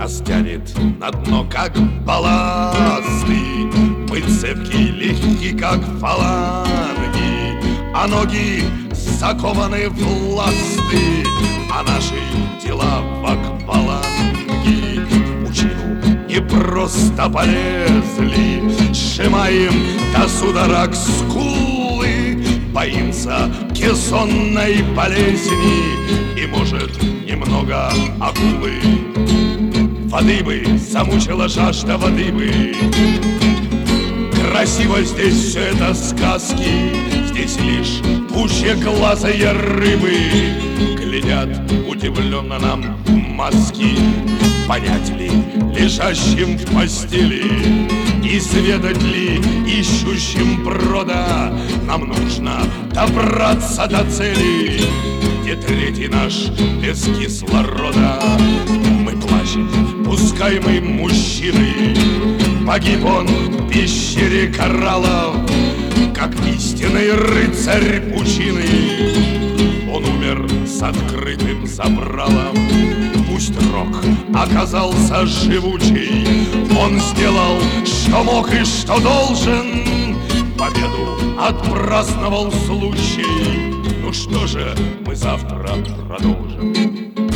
Нас тянет на дно, как балласты. Мы цепкие, легкие, как фаланги, а ноги закованы в ласты, а наши дела в акваланги. В пучину не просто полезли, сжимаем до судорог скулы, боимся кессонной болезни и, может, немного акулы. Воды бы, замучила жажда воды бы. Красиво здесь все это сказки, здесь лишь пучеглазые рыбы глядят удивленно нам в маски. Понять ли лежащим в постели, изведать ли ищущим брода, нам нужно добраться до цели, где третий наш без кислорода. Мы плачем, пускаемый мужчиной, погиб он в пещере кораллов, как истинный рыцарь пучины. Он умер с открытым забралом. Пусть рок оказался живучий, он сделал, что мог и что должен, победу отпраздновал случай. Ну что же, мы завтра продолжим.